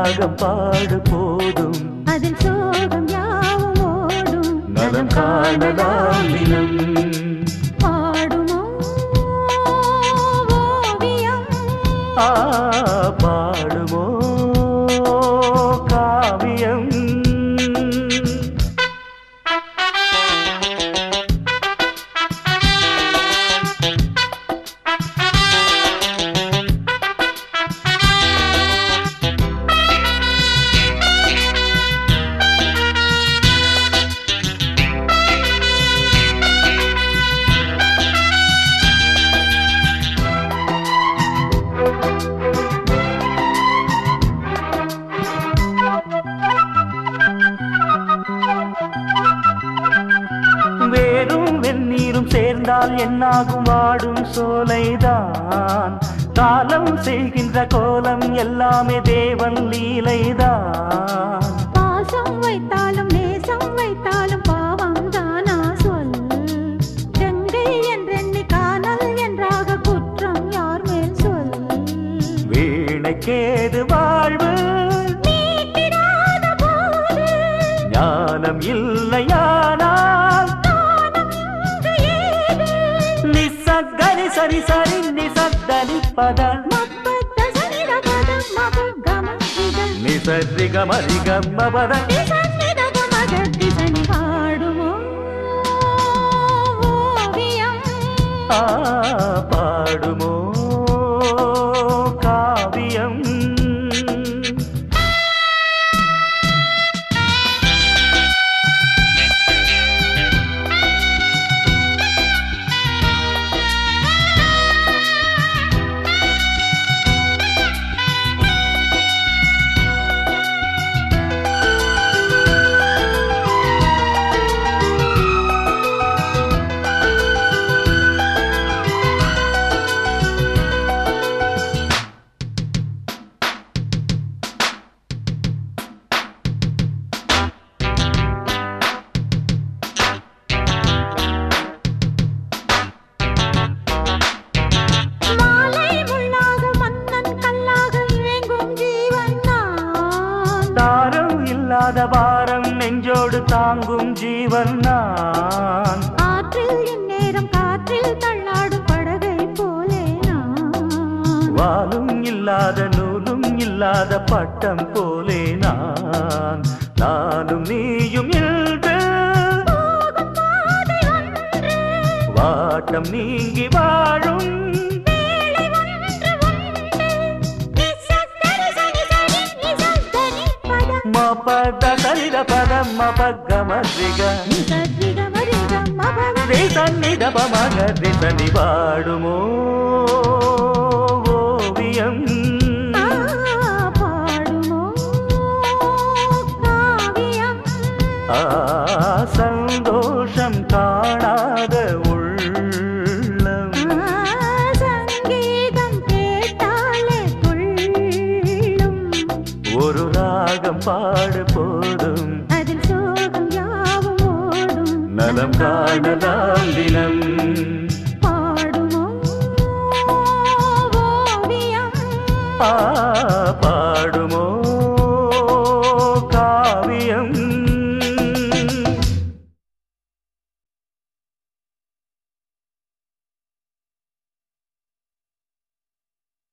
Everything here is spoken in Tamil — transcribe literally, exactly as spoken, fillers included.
ராகம் பாடு போதும் அதில் சோகம் யாவும் ஓடும் நலம் காணலாம் தினம் பாடுமோ ஓவியம் ஆ பாடுமோ காவியம் வேரும் வெந்நீரும் சேர்ந்தால் என்னாகும் வாடும் சோலைதான் காலம் செய்கின்ற கோலம் எல்லாமே தேவன் லீலைதான் பாசம் வைத்தாலும் நேசம் வைத்தாலும் பாவம் தானா சொல் கங்கை என்றெண்ணி காணல் என்றாக குற்றம் யார் மேல் சொல் வீணைக்கேது வாழ்வு மீட்டிடாத போது ஞானம் இல்லையானால் நிசக்கரி சரி சரி நிசத்தனி பத மப்பத்த சனித பதம் மபகம இத நிசரி கமரி கம்ம பத நிசன்னித கமகத்தி சனி பாடுமோ ஓவியம் ஆ பாடுமோ காவியம் மாலை முள்ளாக மன்னன் கல்லாக இயங்கும் ஜீவன் நான் தாரம் இல்லாத பாரம் நெஞ்சோடு தாங்கும் ஜீவன் நான் ஆற்றில் இந்நேரம் காற்றில் தள்ளாடும் படகை போலே நான் வாலும் இல்லாத நூலும் இல்லாத பட்டம் போலே நான் நானும் நீயும் இன்று போகும் பாதை ஒன்று வாட்டம் நீங்கி வாழும் வேளை ஒன்று உண்டு நிசக்கரி சனி சனி நிசத்தனி பதம் மபத சரித பதம் மபகமரிக நிசத்ரிக மரிக மபக சன்னித பமக திசனி பாடுமோ ஓவியம் ஆ பாடுமோ காவியம் ஆ சந்தோஷம் காணாத உள்ளம் சங்கீதம் கேட்டாலே துள்ளும் ஒரு ராகம் பாடு போதும் அதில் சோகம் யாவும் ஓடும் நலம் காணலாம் தினம் பாடுமோ ஓவியம் ஆ பாடுமோ